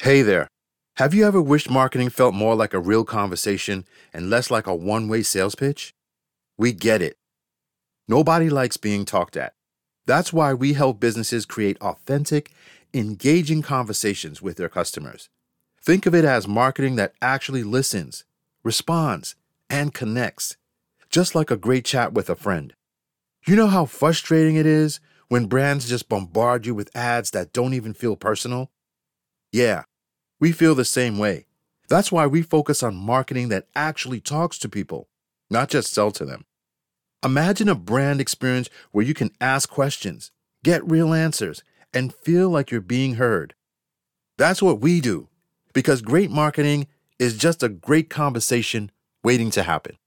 Hey there. Have you ever wished marketing felt more like a real conversation and less like a one-way sales pitch? We get it. Nobody likes being talked at. That's why we help businesses create authentic, engaging conversations with their customers. Think of it as marketing that actually listens, responds, and connects, just like a great chat with a friend. You know how frustrating it is when brands just bombard you with ads that don't even feel personal? Yeah, we feel the same way. That's why we focus on marketing that actually talks to people, not just sell to them. Imagine a brand experience where you can ask questions, get real answers, and feel like you're being heard. That's what we do, because great marketing is just a great conversation waiting to happen.